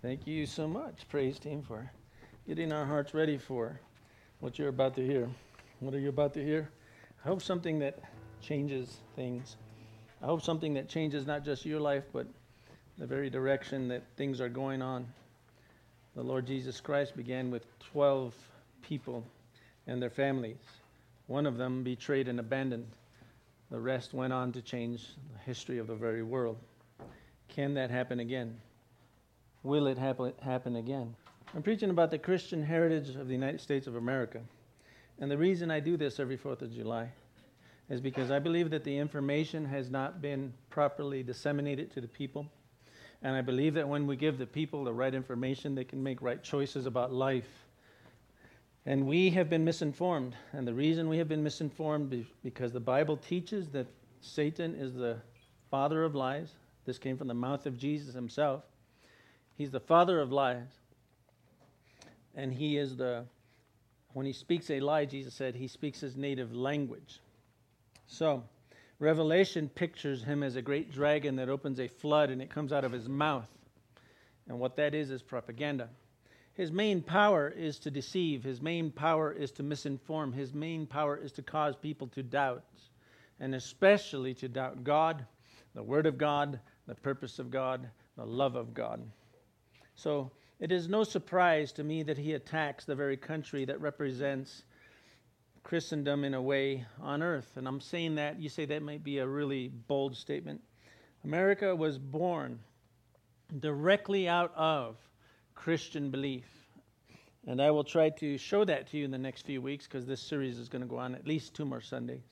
Thank you so much, praise team, for getting our hearts ready for what you're about to hear. What are you about to hear? I hope something that changes things. I hope something that changes not just your life, but the very direction that things are going on. The Lord Jesus Christ began with 12 people and their families. One of them betrayed and abandoned. The rest went on to change the history of the very world. Can that happen again? Will it happen again? I'm preaching about the Christian heritage of the United States of America. And the reason I do this every 4th of July is because I believe that the information has not been properly disseminated to the people. And I believe that when we give the people the right information, they can make right choices about life. And we have been misinformed. And the reason we have been misinformed is because the Bible teaches that Satan is the father of lies. This came from the mouth of Jesus himself. He's the father of lies. And he is when he speaks a lie, Jesus said, he speaks his native language. So, Revelation pictures him as a great dragon that opens a flood and it comes out of his mouth. And what that is propaganda. His main power is to deceive. His main power is to misinform. His main power is to cause people to doubt. And especially to doubt God, the Word of God, the purpose of God, the love of God. So it is no surprise to me that he attacks the very country that represents Christendom in a way on earth. And I'm saying that, you say that might be a really bold statement. America was born directly out of Christian belief. And I will try to show that to you in the next few weeks because this series is going to go on at least 2 more Sundays.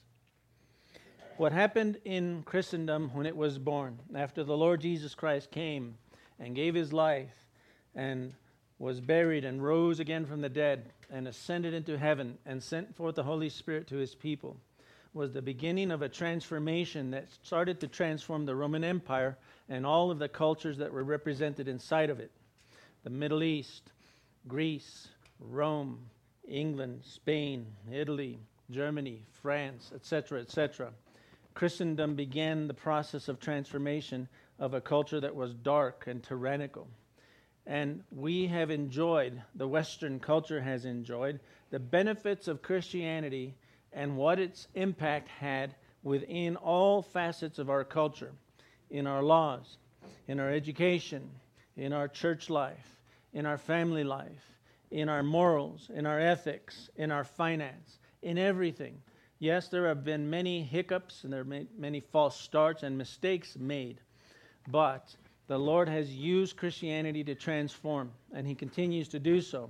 What happened in Christendom when it was born, after the Lord Jesus Christ came and gave his life and was buried and rose again from the dead and ascended into heaven and sent forth the Holy Spirit to his people, was the beginning of a transformation that started to transform the Roman Empire and all of the cultures that were represented inside of it. The Middle East, Greece, Rome, England, Spain, Italy, Germany, France, etc., etc. Christendom began the process of transformation of a culture that was dark and tyrannical. And we have enjoyed, the Western culture has enjoyed, the benefits of Christianity and what its impact had within all facets of our culture, in our laws, in our education, in our church life, in our family life, in our morals, in our ethics, in our finance, in everything. Yes, there have been many hiccups and there have been many false starts and mistakes made, but the Lord has used Christianity to transform, and he continues to do so.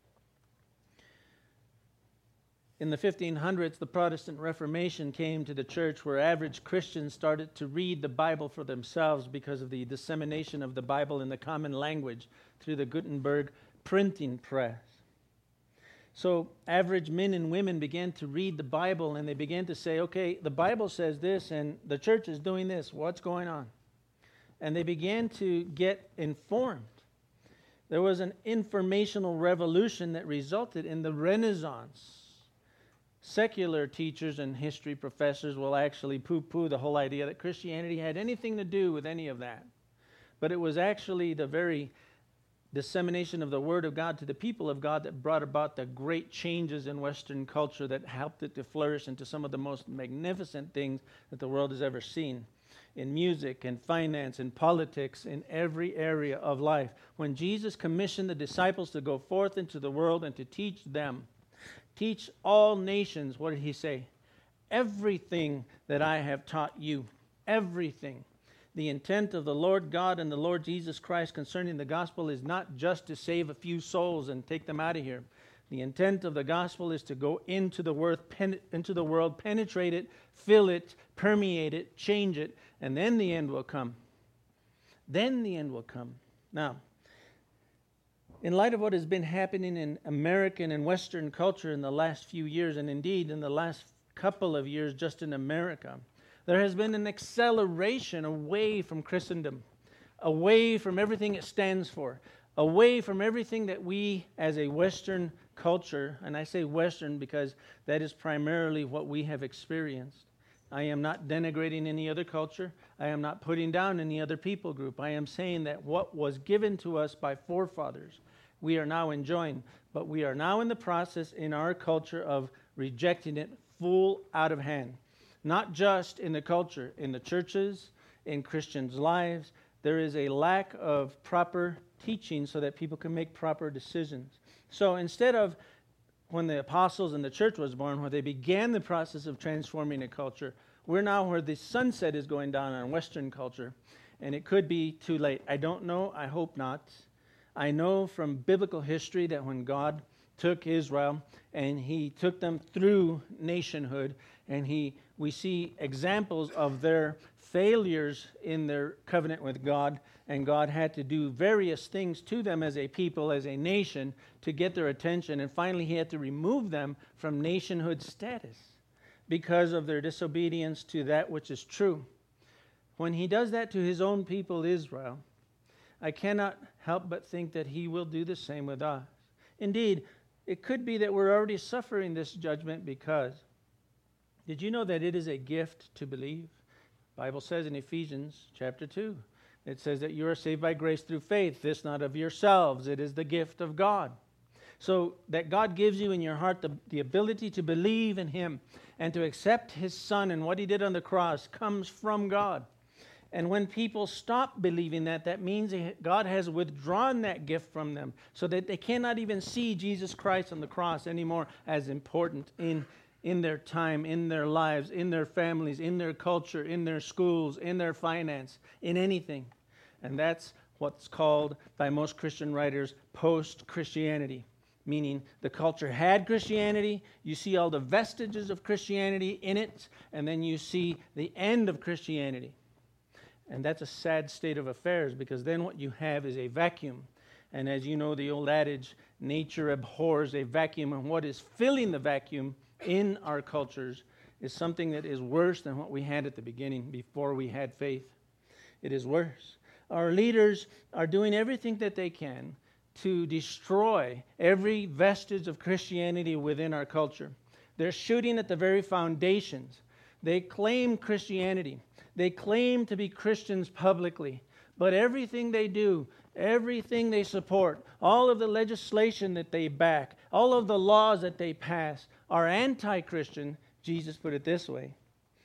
In the 1500s, the Protestant Reformation came to the church where average Christians started to read the Bible for themselves because of the dissemination of the Bible in the common language through the Gutenberg printing press. So average men and women began to read the Bible, and they began to say, okay, the Bible says this, and the church is doing this. What's going on? And they began to get informed. There was an informational revolution that resulted in the Renaissance. Secular teachers and history professors will actually poo-poo the whole idea that Christianity had anything to do with any of that. But it was actually the very dissemination of the Word of God to the people of God that brought about the great changes in Western culture that helped it to flourish into some of the most magnificent things that the world has ever seen. In music and finance and politics, in every area of life. When Jesus commissioned the disciples to go forth into the world and to teach them, teach all nations, what did he say? Everything that I have taught you, everything. The intent of the Lord God and the Lord Jesus Christ concerning the gospel is not just to save a few souls and take them out of here. The intent of the gospel is to go into the world, penetrate it, fill it, permeate it, change it, and then the end will come. Then the end will come. Now, in light of what has been happening in American and Western culture in the last few years, and indeed in the last couple of years just in America, there has been an acceleration away from Christendom, away from everything it stands for, away from everything that we as a Western culture, and I say Western because that is primarily what we have experienced. I am not denigrating any other culture. I am not putting down any other people group. I am saying that what was given to us by forefathers, we are now enjoying. But we are now in the process in our culture of rejecting it full out of hand. Not just in the culture, in the churches, in Christians' lives. There is a lack of proper teaching so that people can make proper decisions. So instead of when the apostles and the church was born, where they began the process of transforming a culture, we're now where the sunset is going down on Western culture. And it could be too late. I don't know. I hope not. I know from biblical history that when God took Israel and he took them through nationhood, and we see examples of their failures in their covenant with God, and God had to do various things to them as a people, as a nation, to get their attention, and finally he had to remove them from nationhood status because of their disobedience to that which is true. When he does that to his own people, Israel, I cannot help but think that he will do the same with us. Indeed, it could be that we're already suffering this judgment because, did you know that it is a gift to believe? The Bible says in Ephesians chapter 2, it says that you are saved by grace through faith, this not of yourselves, it is the gift of God. So that God gives you in your heart the ability to believe in him and to accept his Son and what he did on the cross comes from God. And when people stop believing that, that means God has withdrawn that gift from them so that they cannot even see Jesus Christ on the cross anymore as important in their time, in their lives, in their families, in their culture, in their schools, in their finance, in anything. And that's what's called by most Christian writers post-Christianity, meaning the culture had Christianity, you see all the vestiges of Christianity in it, and then you see the end of Christianity. And that's a sad state of affairs because then what you have is a vacuum. And as you know, the old adage, nature abhors a vacuum, and what is filling the vacuum in our cultures is something that is worse than what we had at the beginning before we had faith. It is worse. Our leaders are doing everything that they can to destroy every vestige of Christianity within our culture. They're shooting at the very foundations. They claim Christianity. They claim to be Christians publicly. But everything they do, everything they support, all of the legislation that they back, all of the laws that they pass are anti-Christian. Jesus put it this way: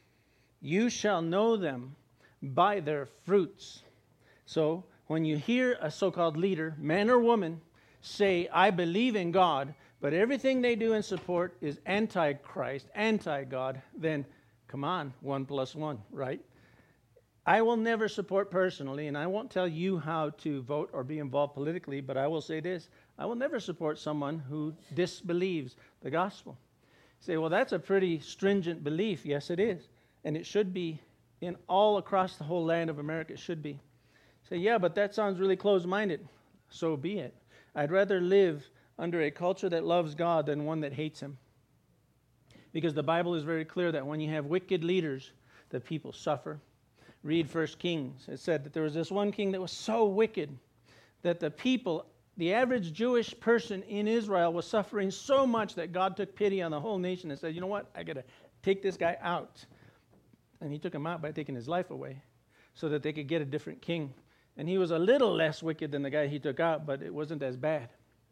you shall know them by their fruits. So when you hear a so-called leader, man or woman, say, I believe in God, but everything they do and support is anti-Christ, anti-God, then come on, 1 + 1, right? I will never support personally, and I won't tell you how to vote or be involved politically, but I will say this: I will never support someone who disbelieves the gospel. You say, well, that's a pretty stringent belief. Yes, it is. And it should be in all across the whole land of America. It should be. Say, yeah, but that sounds really closed-minded. So be it. I'd rather live under a culture that loves God than one that hates him. Because the Bible is very clear that when you have wicked leaders, the people suffer. Read 1 Kings. It said that there was this one king that was so wicked that the people, the average Jewish person in Israel, was suffering so much that God took pity on the whole nation and said, you know what, I got to take this guy out. And he took him out by taking his life away so that they could get a different king. And he was a little less wicked than the guy he took out, but it wasn't as bad.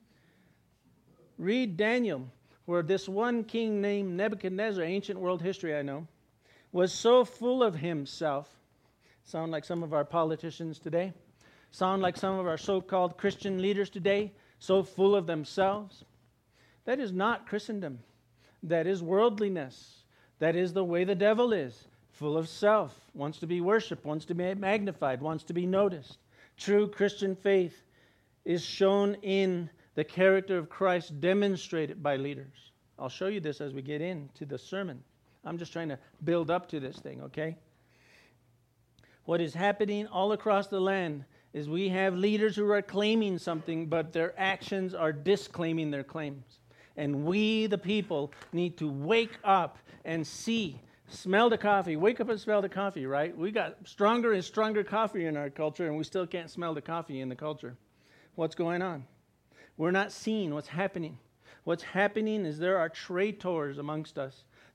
Read Daniel, where this one king named Nebuchadnezzar, ancient world history I know, was so full of himself. Sound like some of our politicians today? Sound like some of our so-called Christian leaders today? So full of themselves? That is not Christendom. That is worldliness. That is the way the devil is. Full of self, wants to be worshipped, wants to be magnified, wants to be noticed. True Christian faith is shown in the character of Christ demonstrated by leaders. I'll show you this as we get into the sermon. I'm just trying to build up to this thing, okay? What is happening all across the land is we have leaders who are claiming something, but their actions are disclaiming their claims. And we, the people, need to wake up and see, smell the coffee. Wake up and smell the coffee, right? We got stronger and stronger coffee in our culture, and we still can't smell the coffee in the culture. What's going on? We're not seeing what's happening. What's happening is there are traitors amongst us.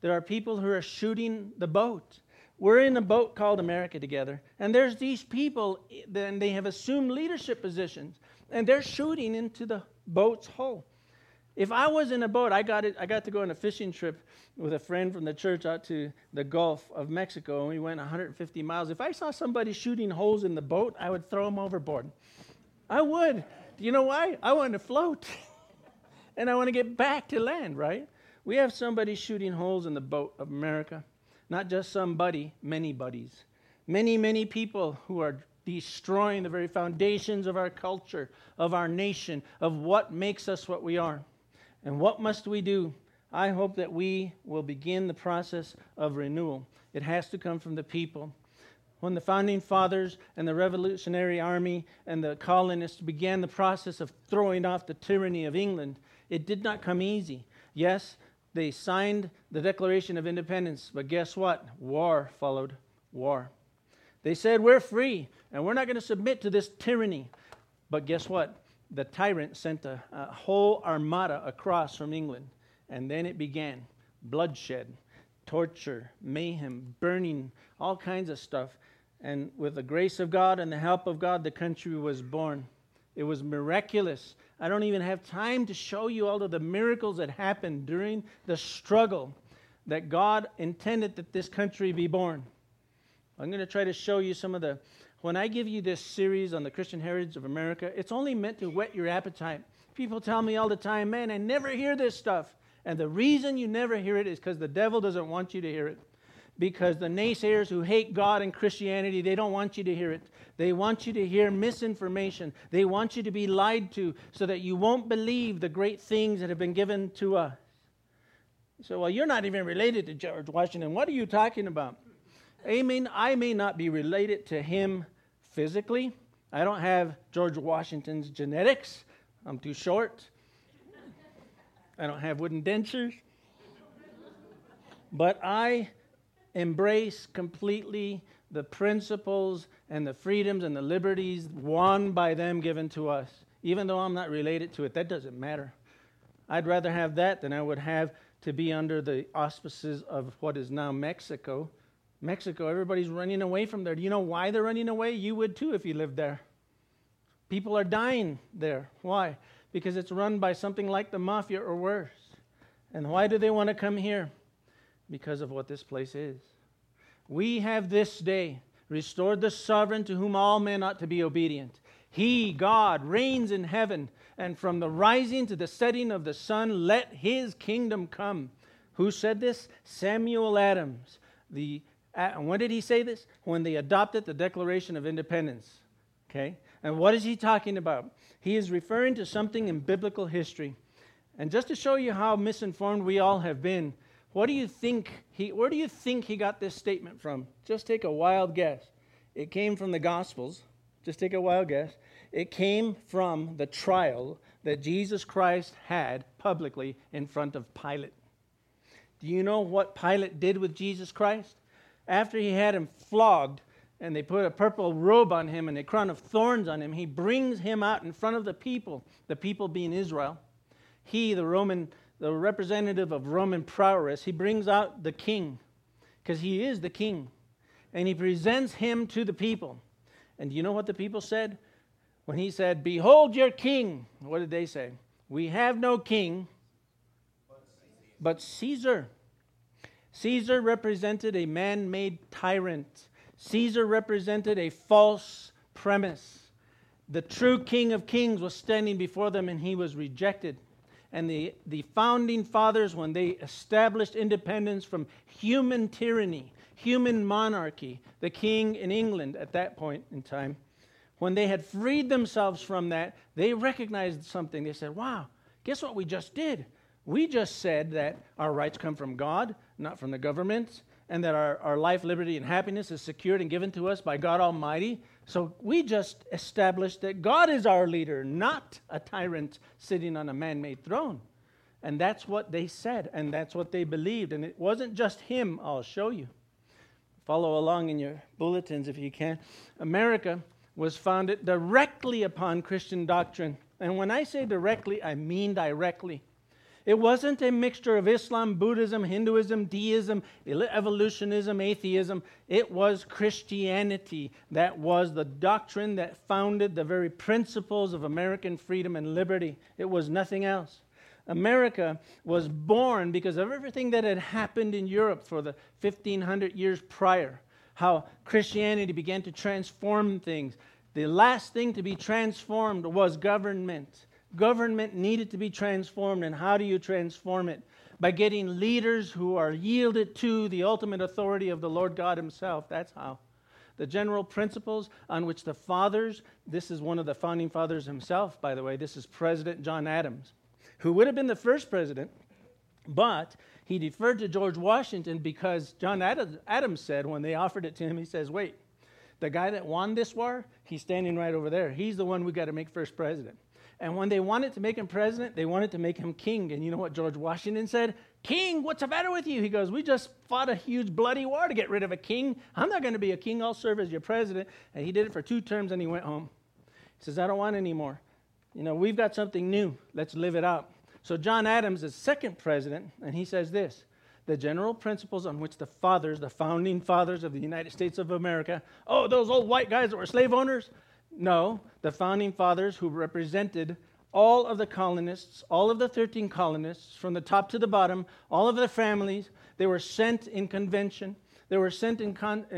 There are people who are shooting the boat. We're in a boat called America together, and there's these people, and they have assumed leadership positions, and they're shooting into the boat's hull. If I was in a boat, I got to go on a fishing trip with a friend from the church out to the Gulf of Mexico, and we went 150 miles. If I saw somebody shooting holes in the boat, I would throw them overboard. I would. Do you know why? I want to float, and I want to get back to land, right? We have somebody shooting holes in the boat of America. Not just somebody, many buddies. Many, many people who are destroying the very foundations of our culture, of our nation, of what makes us what we are. And what must we do? I hope that we will begin the process of renewal. It has to come from the people. When the founding fathers and the Revolutionary Army and the colonists began the process of throwing off the tyranny of England, it did not come easy. Yes, they signed the Declaration of Independence, but guess what? War followed war. They said, we're free, and we're not going to submit to this tyranny. But guess what? The tyrant sent a whole armada across from England, and then it began. Bloodshed, torture, mayhem, burning, all kinds of stuff. And with the grace of God and the help of God, the country was born. It was miraculous. I don't even have time to show you all of the miracles that happened during the struggle that God intended that this country be born. I'm going to try to show you some of the... When I give you this series on the Christian heritage of America, it's only meant to whet your appetite. People tell me all the time, man, I never hear this stuff. And the reason you never hear it is because the devil doesn't want you to hear it. Because the naysayers who hate God and Christianity, they don't want you to hear it. They want you to hear misinformation. They want you to be lied to so that you won't believe the great things that have been given to us. So, well, you're not even related to George Washington. What are you talking about? I may not be related to him physically. I don't have George Washington's genetics. I'm too short. I don't have wooden dentures. But I embrace completely the principles and the freedoms and the liberties won by them given to us. Even though I'm not related to it, that doesn't matter. I'd rather have that than I would have to be under the auspices of what is now Mexico. Mexico, everybody's running away from there. Do you know why they're running away? You would too if you lived there. People are dying there. Why? Because it's run by something like the mafia or worse. And why do they want to come here? Because of what this place is. We have this day restored the sovereign to whom all men ought to be obedient. He, God, reigns in heaven, and from the rising to the setting of the sun, let his kingdom come. Who said this? Samuel Adams. And when did he say this? When they adopted the Declaration of Independence. Okay? And what is he talking about? He is referring to something in biblical history. And just to show you how misinformed we all have been, where do you think he got this statement from? Just take a wild guess. It came from the Gospels. Just take a wild guess. It came from the trial that Jesus Christ had publicly in front of Pilate. Do you know what Pilate did with Jesus Christ? After he had him flogged, and they put a purple robe on him and a crown of thorns on him, he brings him out in front of the people being Israel. He, the representative of Roman prowess, he brings out the king, because he is the king, and he presents him to the people. And do you know what the people said? When he said, "Behold your king," what did they say? "We have no king but Caesar." Caesar represented a man-made tyrant. Caesar represented a false premise. The true King of Kings was standing before them, and he was rejected. And the founding fathers, when they established independence from human tyranny, human monarchy, the king in England at that point in time, when they had freed themselves from that, they recognized something. They said, wow, guess what we just did? We just said that our rights come from God, not from the government, and that our life, liberty, and happiness is secured and given to us by God Almighty. So we just established that God is our leader, not a tyrant sitting on a man-made throne. And that's what they said, and that's what they believed. And it wasn't just him, I'll show you. Follow along in your bulletins if you can. America was founded directly upon Christian doctrine. And when I say directly, I mean directly. It wasn't a mixture of Islam, Buddhism, Hinduism, deism, evolutionism, atheism. It was Christianity. That was the doctrine that founded the very principles of American freedom and liberty. It was nothing else. America was born because of everything that had happened in Europe for the 1,500 years prior, how Christianity began to transform things. The last thing to be transformed was government. Government needed to be transformed, and how do you transform it? By getting leaders who are yielded to the ultimate authority of the Lord God Himself. That's how. The general principles on which the fathers, this is one of the founding fathers himself, by the way, this is President John Adams, who would have been the first president, but he deferred to George Washington because John Adams said when they offered it to him, he says, wait, the guy that won this war, he's standing right over there. He's the one we got to make first president. And when they wanted to make him president, they wanted to make him king. And you know what George Washington said? King, what's the matter with you? He goes, we just fought a huge bloody war to get rid of a king. I'm not going to be a king. I'll serve as your president. And he did it for 2 terms and he went home. He says, I don't want any more. You know, we've got something new. Let's live it out. So John Adams is second president, and he says this: the general principles on which the fathers, the founding fathers of the United States of America, oh, those old white guys that were slave owners? No, the founding fathers who represented all of the colonists, all of the 13 colonists, from the top to the bottom, all of their families. They were sent in convention. They were sent in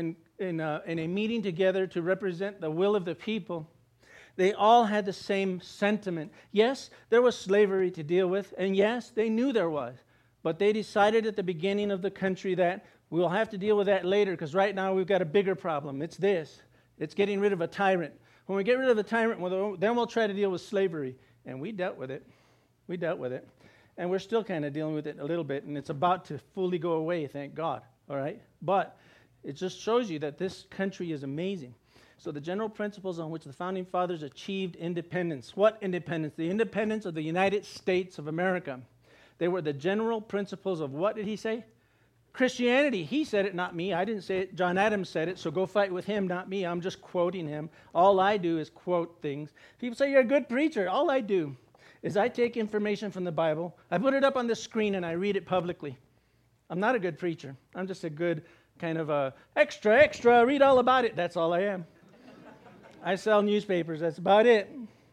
a meeting together to represent the will of the people. They all had the same sentiment. Yes, there was slavery to deal with, and yes, they knew there was. But they decided at the beginning of the country that we'll have to deal with that later, because right now we've got a bigger problem. It's this. It's getting rid of a tyrant. When we get rid of the tyrant, then we'll try to deal with slavery. And we dealt with it. We dealt with it. And we're still kind of dealing with it a little bit, and it's about to fully go away, thank God. All right? But it just shows you that this country is amazing. So the general principles on which the founding fathers achieved independence. What independence? The independence of the United States of America. They were the general principles of, what did he say? Christianity. He said it, not me. I didn't say it. John Adams said it, so go fight with him, not me. I'm just quoting him. All I do is quote things. People say, you're a good preacher. All I do is I take information from the Bible, I put it up on the screen, and I read it publicly. I'm not a good preacher. I'm just a good kind of extra, read all about it. That's all I am. I sell newspapers. That's about it.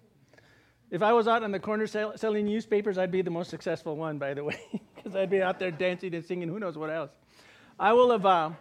If I was out on the corner selling newspapers, I'd be the most successful one, by the way, because I'd be out there dancing and singing who knows what else. I will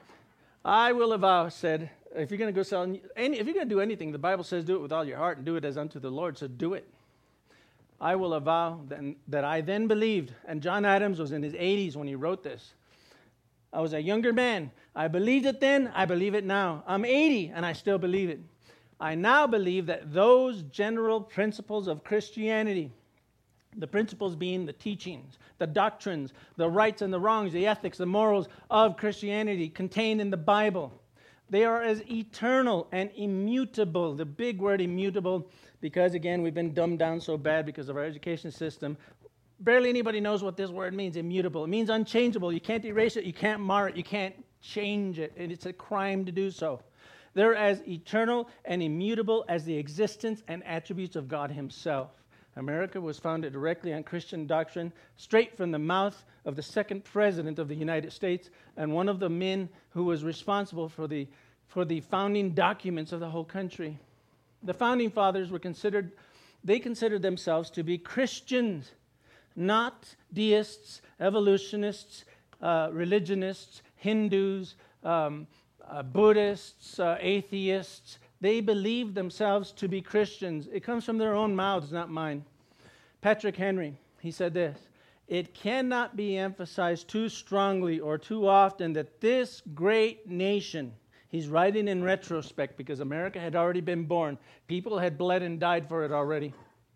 avow, said, if you're going to go sell, if you're going to do anything, the Bible says do it with all your heart and do it as unto the Lord, so do it. I will avow that I then believed, and John Adams was in his 80s when he wrote this. I was a younger man. I believed it then, I believe it now. I'm 80 and I still believe it. I now believe that those general principles of Christianity, the principles being the teachings, the doctrines, the rights and the wrongs, the ethics, the morals of Christianity contained in the Bible, they are as eternal and immutable. The big word immutable, because again, we've been dumbed down so bad because of our education system. Barely anybody knows what this word means, immutable. It means unchangeable. You can't erase it. You can't mar it. You can't change it. And it's a crime to do so. They're as eternal and immutable as the existence and attributes of God Himself. America was founded directly on Christian doctrine, straight from the mouth of the second president of the United States and one of the men who was responsible for the founding documents of the whole country. The founding fathers considered themselves to be Christians, not deists, evolutionists, religionists, Hindus, Buddhists, atheists. They believed themselves to be Christians. It comes from their own mouths, not mine. Patrick Henry, he said this: it cannot be emphasized too strongly or too often that this great nation, he's writing in retrospect because America had already been born. People had bled and died for it already.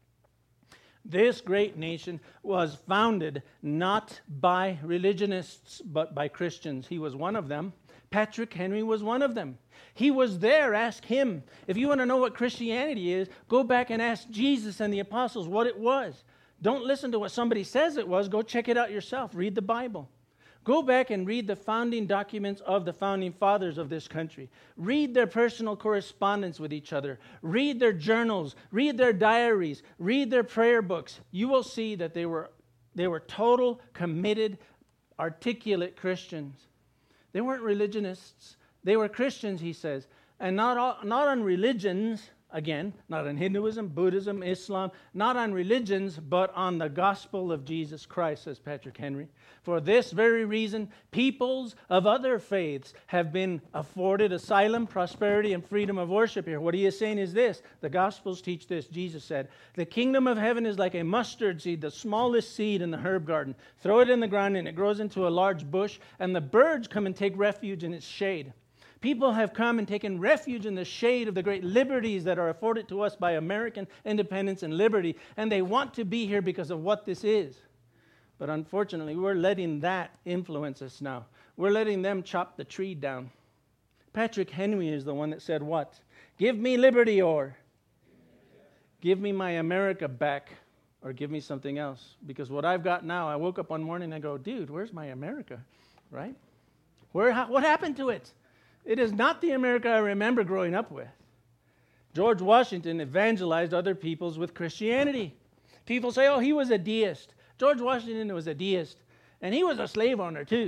This great nation was founded not by religionists, but by Christians. He was one of them. Patrick Henry was one of them. He was there. Ask him. If you want to know what Christianity is, go back and ask Jesus and the apostles what it was. Don't listen to what somebody says it was. Go check it out yourself. Read the Bible. Go back and read the founding documents of the founding fathers of this country. Read their personal correspondence with each other. Read their journals. Read their diaries. Read their prayer books. You will see that they were They were total, committed, articulate Christians. They weren't religionists. They were Christians, he says. And not on religions, again, not on Hinduism, Buddhism, Islam, not on religions, but on the gospel of Jesus Christ, says Patrick Henry. For this very reason, peoples of other faiths have been afforded asylum, prosperity, and freedom of worship here. What he is saying is this. The Gospels teach this. Jesus said, the kingdom of heaven is like a mustard seed, the smallest seed in the herb garden. Throw it in the ground and it grows into a large bush, and the birds come and take refuge in its shade. People have come and taken refuge in the shade of the great liberties that are afforded to us by American independence and liberty, and they want to be here because of what this is. But unfortunately, we're letting that influence us now. We're letting them chop the tree down. Patrick Henry is the one that said what? Give me liberty, or give me my America back, or give me something else. Because what I've got now, I woke up one morning and I go, dude, where's my America? Right? What happened to it? It is not the America I remember growing up with. George Washington evangelized other peoples with Christianity. People say, oh, he was a deist. George Washington was a deist, and he was a slave owner too.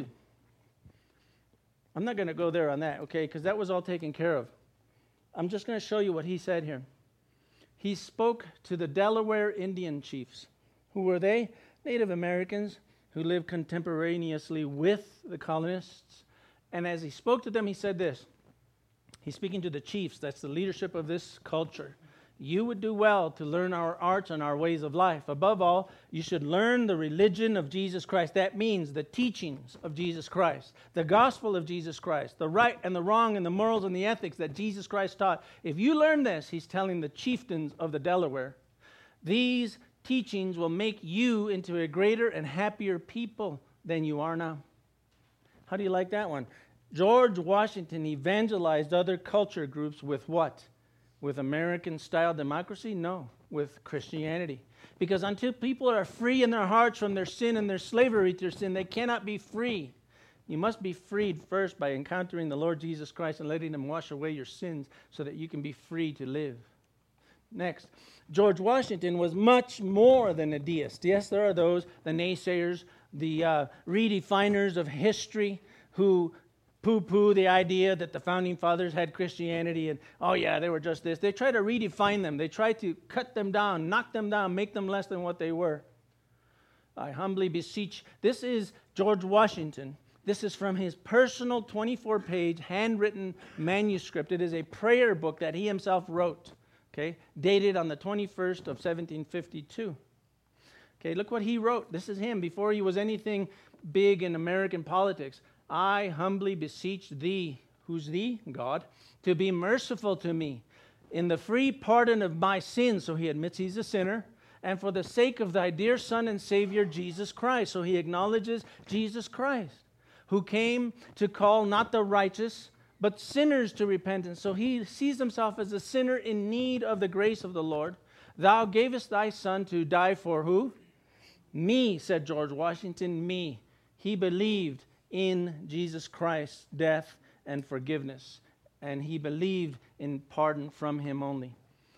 I'm not going to go there on that, okay, because that was all taken care of. I'm just going to show you what he said here. He spoke to the Delaware Indian chiefs. Who were they? Native Americans who lived contemporaneously with the colonists. And as he spoke to them, he said this. He's speaking to the chiefs. That's the leadership of this culture. You would do well to learn our arts and our ways of life. Above all, you should learn the religion of Jesus Christ. That means the teachings of Jesus Christ, the gospel of Jesus Christ, the right and the wrong and the morals and the ethics that Jesus Christ taught. If you learn this, he's telling the chieftains of the Delaware, these teachings will make you into a greater and happier people than you are now. How do you like that one? George Washington evangelized other culture groups with what? With American-style democracy? No, with Christianity. Because until people are free in their hearts from their sin and their slavery to their sin, they cannot be free. You must be freed first by encountering the Lord Jesus Christ and letting him wash away your sins so that you can be free to live. Next, George Washington was much more than a deist. Yes, there are those, the naysayers, the redefiners of history who poo-poo the idea that the founding fathers had Christianity and, oh yeah, they were just this. They try to redefine them. They try to cut them down, knock them down, make them less than what they were. I humbly beseech. This is George Washington. This is from his personal 24-page handwritten manuscript. It is a prayer book that he himself wrote, okay, dated on the 21st of 1752. Okay, look what he wrote. This is him before he was anything big in American politics. I humbly beseech thee, who's thee? God, to be merciful to me in the free pardon of my sins. So he admits he's a sinner. And for the sake of thy dear Son and Savior, Jesus Christ. So he acknowledges Jesus Christ, who came to call not the righteous, but sinners to repentance. So he sees himself as a sinner in need of the grace of the Lord. Thou gavest thy Son to die for who? Me, said George Washington, me. He believed in Jesus Christ's death and forgiveness. And he believed in pardon from him only.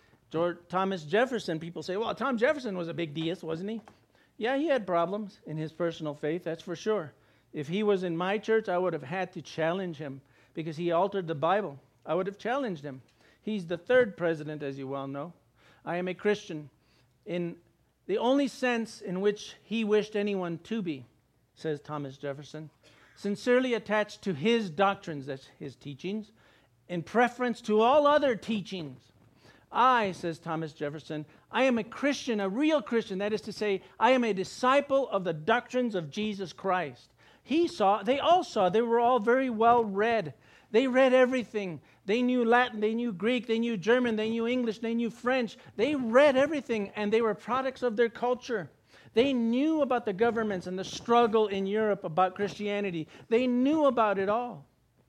Thomas Jefferson, people say, well, Thomas Jefferson was a big deist, wasn't he? Yeah, he had problems in his personal faith, that's for sure. If he was in my church, I would have had to challenge him because he altered the Bible. I would have challenged him. He's the third president, as you well know. I am a Christian in the only sense in which he wished anyone to be, says Thomas Jefferson. Sincerely attached to his doctrines, that's his teachings, in preference to all other teachings. I, says Thomas Jefferson, I am a Christian, a real Christian. That is to say, I am a disciple of the doctrines of Jesus Christ. They all saw, they were all very well read. They read everything. They knew Latin, they knew Greek, they knew German, they knew English, they knew French. They read everything, and they were products of their culture. They knew about the governments and the struggle in Europe about Christianity. They knew about it all.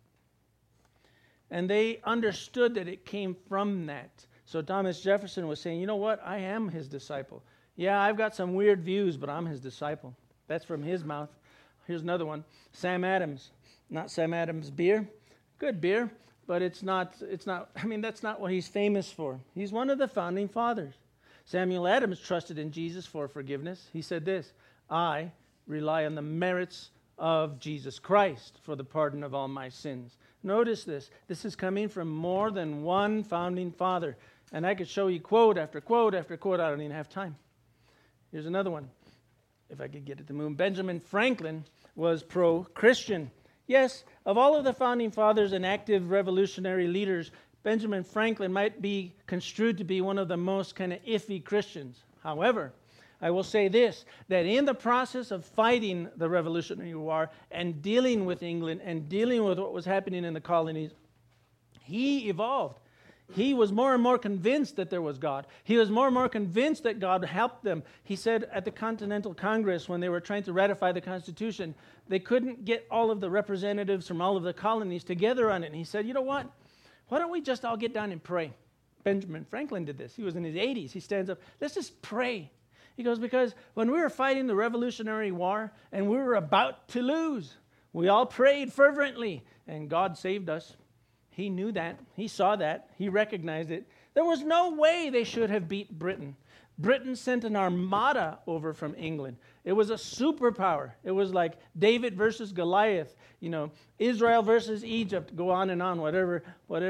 And they understood that it came from that. So Thomas Jefferson was saying, you know what? I am his disciple. Yeah, I've got some weird views, but I'm his disciple. That's from his mouth. Here's another one. Sam Adams. Not Sam Adams beer. Good beer, but that's not what he's famous for. He's one of the founding fathers. Samuel Adams trusted in Jesus for forgiveness. He said this, I rely on the merits of Jesus Christ for the pardon of all my sins. Notice this. This is coming from more than one founding father. And I could show you quote after quote after quote. I don't even have time. Here's another one. If I could get it to move. Benjamin Franklin was pro-Christian. Yes, of all of the founding fathers and active revolutionary leaders, Benjamin Franklin might be construed to be one of the most kind of iffy Christians. However, I will say this, that in the process of fighting the Revolutionary War and dealing with England and dealing with what was happening in the colonies, he evolved. He was more and more convinced that there was God. He was more and more convinced that God helped them. He said at the Continental Congress, when they were trying to ratify the Constitution, they couldn't get all of the representatives from all of the colonies together on it. And he said, you know what? Why don't we just all get down and pray? Benjamin Franklin did this. He was in his 80s. He stands up. Let's just pray. He goes, because when we were fighting the Revolutionary War and we were about to lose, we all prayed fervently and God saved us. He knew that. He saw that. He recognized it. There was no way they should have beat Britain. Britain sent an armada over from England. It was a superpower. It was like David versus Goliath, Israel versus Egypt, go on and on, whatever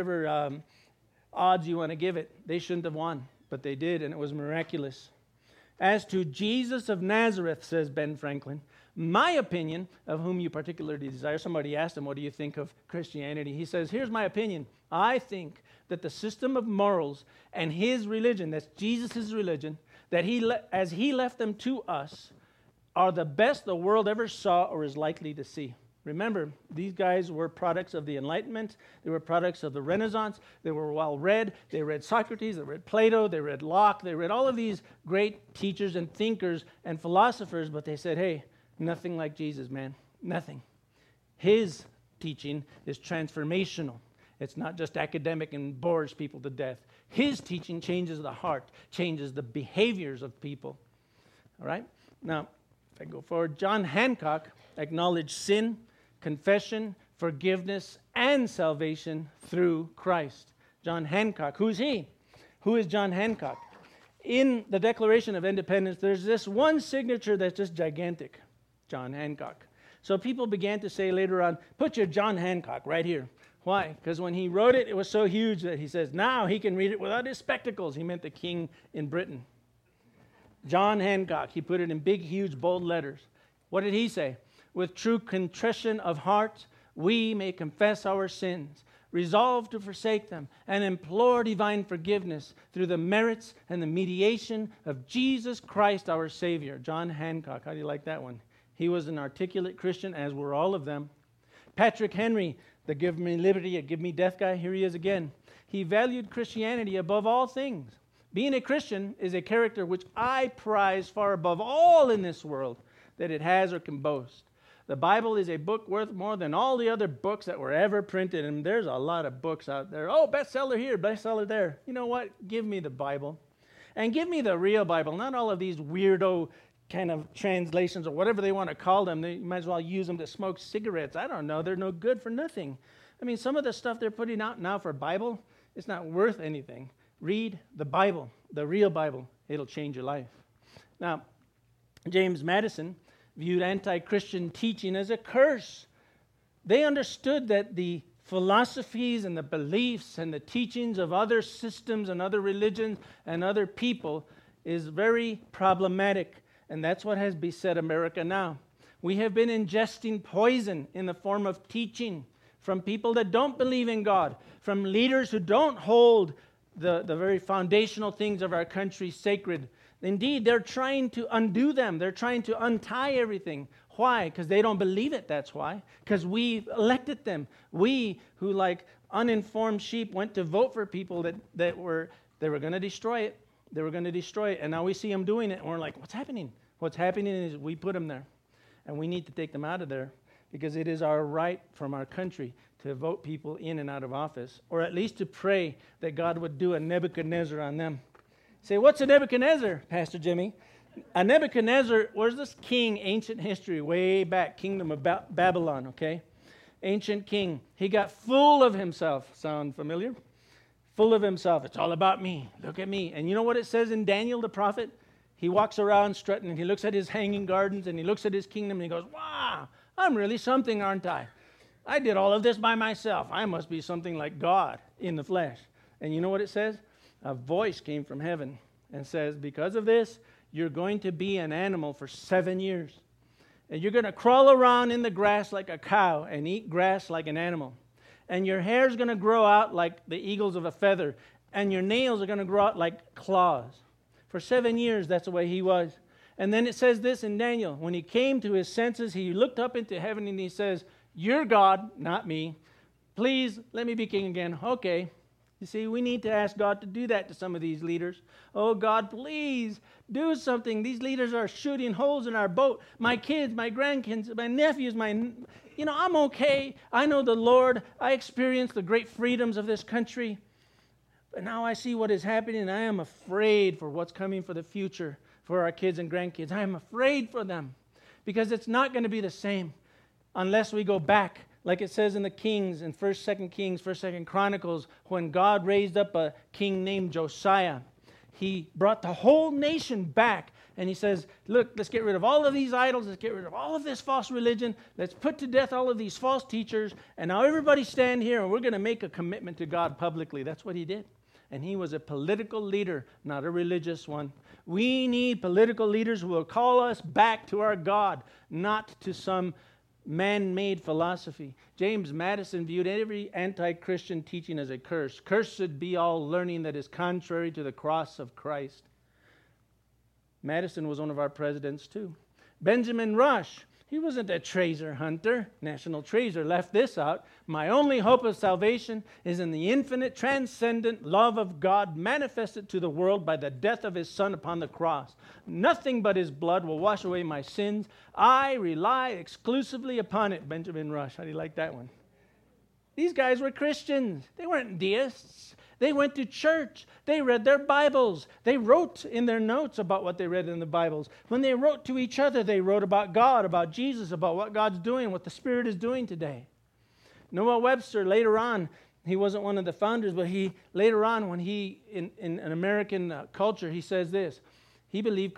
odds you want to give it. They shouldn't have won, but they did, and it was miraculous. As to Jesus of Nazareth, says Ben Franklin, my opinion, of whom you particularly desire, somebody asked him, what do you think of Christianity? He says, here's my opinion. I think that the system of morals and his religion, that's Jesus' religion, that as he left them to us, are the best the world ever saw or is likely to see. Remember, these guys were products of the Enlightenment. They were products of the Renaissance. They were well read. They read Socrates. They read Plato. They read Locke. They read all of these great teachers and thinkers and philosophers, but they said, hey, nothing like Jesus, man. Nothing. His teaching is transformational. It's not just academic and bores people to death. His teaching changes the heart, changes the behaviors of people. All right? Now, if I go forward, John Hancock acknowledged sin, confession, forgiveness, and salvation through Christ. John Hancock. Who's he? Who is John Hancock? In the Declaration of Independence, there's this one signature that's just gigantic. John Hancock. So people began to say later on, put your John Hancock right here. Why? Because when he wrote it, it was so huge that he says, now he can read it without his spectacles. He meant the king in Britain. John Hancock, he put it in big, huge, bold letters. What did he say? With true contrition of heart, we may confess our sins, resolve to forsake them, and implore divine forgiveness through the merits and the mediation of Jesus Christ our Savior. John Hancock, how do you like that one? He was an articulate Christian, as were all of them. Patrick Henry, the give me liberty, give me death guy, here he is again. He valued Christianity above all things. Being a Christian is a character which I prize far above all in this world that it has or can boast. The Bible is a book worth more than all the other books that were ever printed, and there's a lot of books out there. Oh, bestseller here, bestseller there. You know what? Give me the Bible. And give me the real Bible, not all of these weirdo kind of translations or whatever they want to call them. They might as well use them to smoke cigarettes. I don't know. They're no good for nothing. I mean, some of the stuff they're putting out now for Bible, it's not worth anything. Read the Bible, the real Bible. It'll change your life. Now, James Madison viewed anti-Christian teaching as a curse. They understood that the philosophies and the beliefs and the teachings of other systems and other religions and other people is very problematic. And that's what has beset America now. We have been ingesting poison in the form of teaching from people that don't believe in God, from leaders who don't hold the very foundational things of our country sacred. Indeed, they're trying to undo them. They're trying to untie everything. Why? Because they don't believe it, that's why. Because we elected them. We, who like uninformed sheep, went to vote for people that were going to destroy it. They were going to destroy it. And now we see them doing it, and we're like, what's happening? What's happening is we put them there. And we need to take them out of there, because it is our right from our country to vote people in and out of office, or at least to pray that God would do a Nebuchadnezzar on them. Say, what's a Nebuchadnezzar, Pastor Jimmy? A Nebuchadnezzar was this king, ancient history, way back, kingdom of Babylon, okay? Ancient king. He got full of himself. Sound familiar? Full of himself. It's all about me. Look at me. And you know what it says in Daniel the prophet? he walks around strutting, and he looks at his hanging gardens, and he looks at his kingdom, and he goes, wow, I'm really something, aren't I? I did all of this by myself. I must be something like God in the flesh. And you know what it says? A voice came from heaven and says, because of this, you're going to be an animal for 7 years. And you're going to crawl around in the grass like a cow and eat grass like an animal. And your hair's going to grow out like the eagles of a feather. And your nails are going to grow out like claws. For 7 years, that's the way he was. And then it says this in Daniel. When he came to his senses, he looked up into heaven and he says, you're God, not me. Please let me be king again. Okay. You see, we need to ask God to do that to some of these leaders. Oh, God, please do something. These leaders are shooting holes in our boat. My kids, my grandkids, my nephews, I'm okay. I know the Lord. I experienced the great freedoms of this country. But now I see what is happening, and I am afraid for what's coming for the future for our kids and grandkids. I am afraid for them because it's not going to be the same unless we go back, like it says in the Kings, in 1st, 2nd Kings, 1st, 2nd Chronicles, when God raised up a king named Josiah. He brought the whole nation back, and he says, look, let's get rid of all of these idols. Let's get rid of all of this false religion. Let's put to death all of these false teachers. And now everybody stand here, and we're going to make a commitment to God publicly. That's what he did. And he was a political leader, not a religious one. We need political leaders who will call us back to our God, not to some man-made philosophy. James Madison viewed every anti-Christian teaching as a curse. Cursed be all learning that is contrary to the cross of Christ. Madison was one of our presidents too. Benjamin Rush, he wasn't a treasure hunter. National Treasure left this out. My only hope of salvation is in the infinite, transcendent love of God manifested to the world by the death of his Son upon the cross. Nothing but his blood will wash away my sins. I rely exclusively upon it. Benjamin Rush, how do you like that one? These guys were Christians. They weren't deists. They went to church. They read their Bibles. They wrote in their notes about what they read in the Bibles. When they wrote to each other, they wrote about God, about Jesus, about what God's doing, what the Spirit is doing today. Noah Webster, later on, he wasn't one of the founders, but later on, when he, in an American culture, he says this. He believed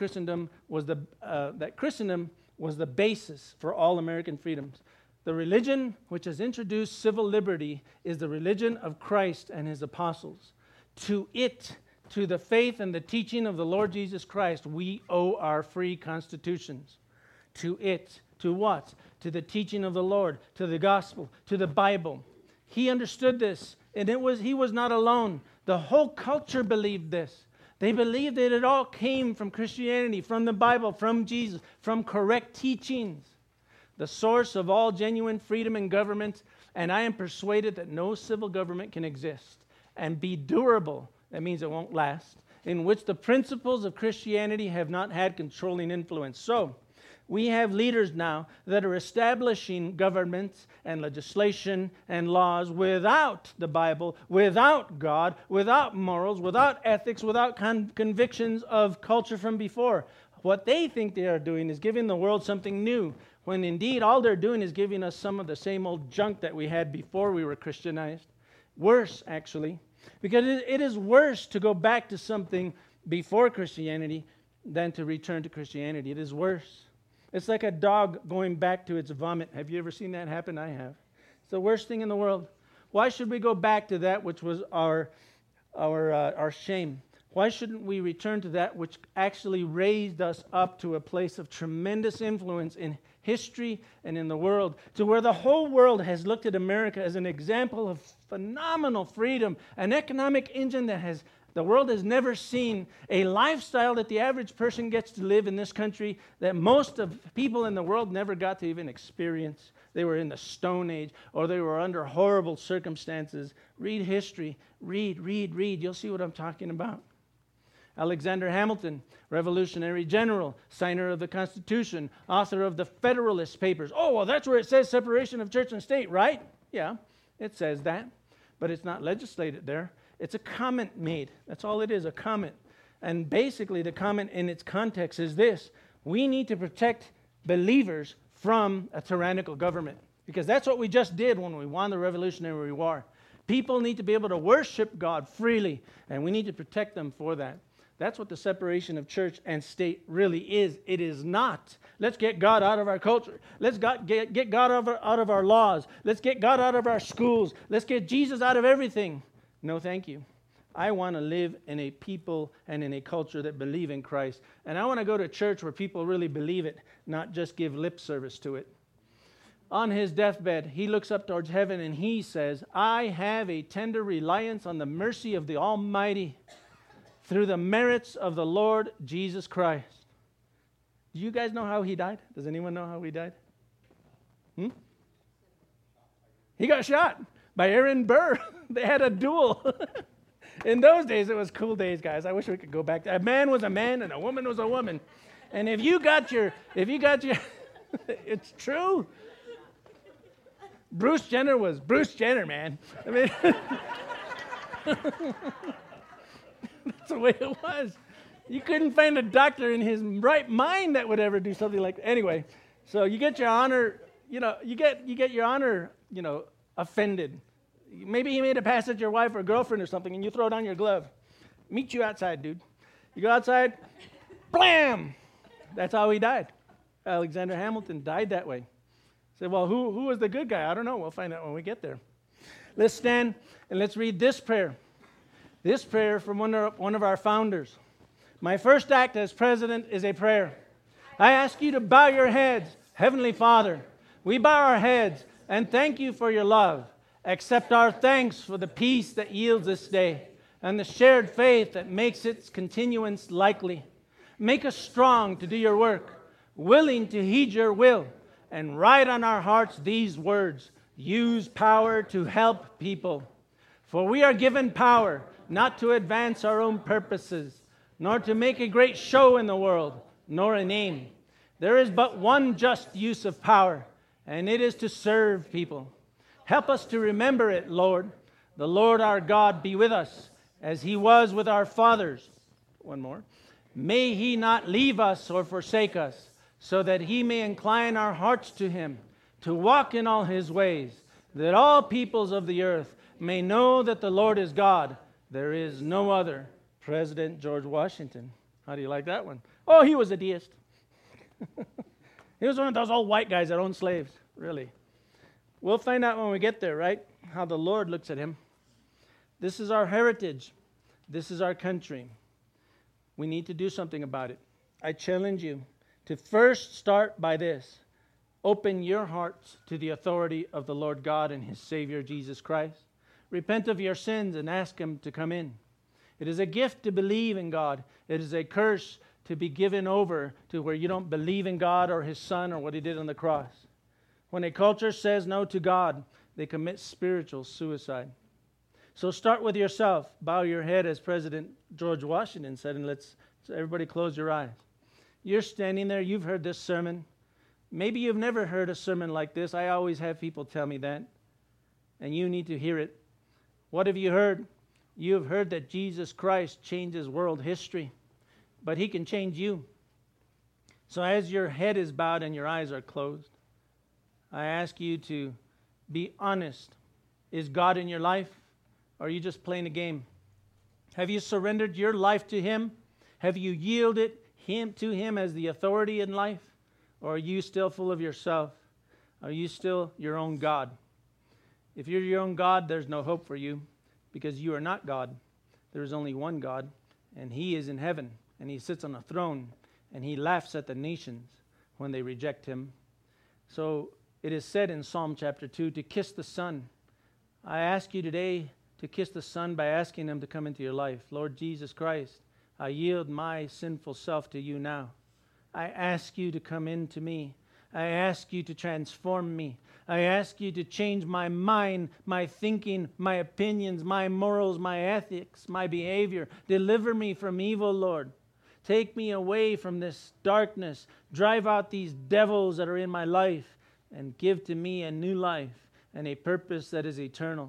that Christendom was the basis for all American freedoms. The religion which has introduced civil liberty is the religion of Christ and his apostles. To it, to the faith and the teaching of the Lord Jesus Christ, we owe our free constitutions. To it, to what? To the teaching of the Lord, to the gospel, to the Bible. He understood this, and he was not alone. The whole culture believed this. They believed that it all came from Christianity, from the Bible, from Jesus, from correct teachings. The source of all genuine freedom in government, and I am persuaded that no civil government can exist and be durable, that means it won't last, in which the principles of Christianity have not had controlling influence. So, we have leaders now that are establishing governments and legislation and laws without the Bible, without God, without morals, without ethics, without convictions of culture from before. What they think they are doing is giving the world something new, when indeed all they're doing is giving us some of the same old junk that we had before we were Christianized. Worse, actually, because it is worse to go back to something before Christianity than to return to Christianity. It is worse. It's like a dog going back to its vomit. Have you ever seen that happen? I have. It's the worst thing in the world. Why should we go back to that which was our shame? Why shouldn't we return to that which actually raised us up to a place of tremendous influence in history and in the world, to where the whole world has looked at America as an example of phenomenal freedom, an economic engine that the world has never seen, a lifestyle that the average person gets to live in this country that most of people in the world never got to even experience. They were in the Stone Age, or they were under horrible circumstances. Read history. Read. You'll see what I'm talking about. Alexander Hamilton, Revolutionary General, signer of the Constitution, author of the Federalist Papers. Oh, well, that's where it says separation of church and state, right? Yeah, it says that, but it's not legislated there. It's a comment made. That's all it is, a comment. And basically, the comment in its context is this. We need to protect believers from a tyrannical government, because that's what we just did when we won the Revolutionary War. People need to be able to worship God freely, and we need to protect them for that. That's what the separation of church and state really is. It is not. Let's get God out of our culture. Let's get God out of our laws. Let's get God out of our schools. Let's get Jesus out of everything. No, thank you. I want to live in a people and in a culture that believe in Christ. And I want to go to church where people really believe it, not just give lip service to it. On his deathbed, he looks up towards heaven and he says, I have a tender reliance on the mercy of the Almighty through the merits of the Lord Jesus Christ. Do you guys know how he died? Does anyone know how he died? He got shot by Aaron Burr. They had a duel. In those days, it was cool days, guys. I wish we could go back. A man was a man and a woman was a woman. And if you got your, it's true. Bruce Jenner was Bruce Jenner, man. I mean, that's the way it was. You couldn't find a doctor in his right mind that would ever do something like that. Anyway, so you get your honor, you get your honor, offended. Maybe he made a pass at your wife or girlfriend or something, and you throw down your glove. Meet you outside, dude. You go outside, blam! That's how he died. Alexander Hamilton died that way. Say, well, who was the good guy? I don't know. We'll find out when we get there. Let's stand and let's read this prayer. This prayer from one of our founders. My first act as president is a prayer. I ask you to bow your heads. Heavenly Father, we bow our heads and thank you for your love. Accept our thanks for the peace that yields this day and the shared faith that makes its continuance likely. Make us strong to do your work, willing to heed your will, and write on our hearts these words, use power to help people. For we are given power not to advance our own purposes, nor to make a great show in the world, nor a name. There is but one just use of power, and it is to serve people. Help us to remember it, Lord. The Lord our God be with us, as he was with our fathers. One more. May he not leave us or forsake us, so that he may incline our hearts to him, to walk in all his ways, that all peoples of the earth may know that the Lord is God. There is no other. President George Washington. How do you like that one? Oh, he was a deist. He was one of those old white guys that owned slaves, really. We'll find out when we get there, right? How the Lord looks at him. This is our heritage. This is our country. We need to do something about it. I challenge you to first start by this. Open your hearts to the authority of the Lord God and his Savior, Jesus Christ. Repent of your sins and ask him to come in. It is a gift to believe in God. It is a curse to be given over to where you don't believe in God or his Son or what he did on the cross. When a culture says no to God, they commit spiritual suicide. So start with yourself. Bow your head as President George Washington said, and let's everybody close your eyes. You're standing there. You've heard this sermon. Maybe you've never heard a sermon like this. I always have people tell me that. And you need to hear it. What have you heard? You have heard that Jesus Christ changes world history. But he can change you. So as your head is bowed and your eyes are closed, I ask you to be honest. Is God in your life? Or are you just playing a game? Have you surrendered your life to him? Have you yielded to him as the authority in life? Or are you still full of yourself? Are you still your own God? If you're your own God, there's no hope for you because you are not God. There is only one God, and he is in heaven, and he sits on a throne, and he laughs at the nations when they reject him. So it is said in Psalm chapter 2 to kiss the Son. I ask you today to kiss the Son by asking him to come into your life. Lord Jesus Christ, I yield my sinful self to you now. I ask you to come into me. I ask you to transform me. I ask you to change my mind, my thinking, my opinions, my morals, my ethics, my behavior. Deliver me from evil, Lord. Take me away from this darkness. Drive out these devils that are in my life and give to me a new life and a purpose that is eternal.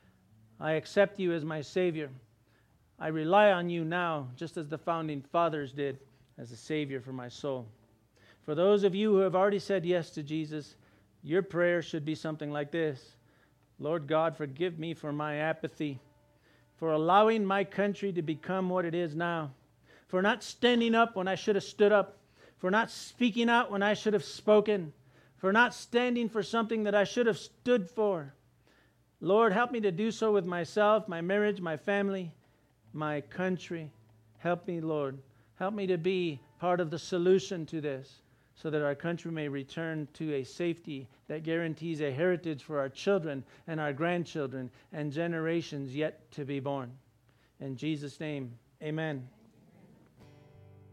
I accept you as my Savior. I rely on you now, just as the founding fathers did, as a Savior for my soul. For those of you who have already said yes to Jesus, your prayer should be something like this. Lord God, forgive me for my apathy, for allowing my country to become what it is now. for not standing up when I should have stood up, for not speaking out when I should have spoken, for not standing for something that I should have stood for. Lord, help me to do so with myself, my marriage, my family, my country. Help me, Lord. Help me to be part of the solution to this, so that our country may return to a safety that guarantees a heritage for our children and our grandchildren and generations yet to be born. In Jesus' name, amen.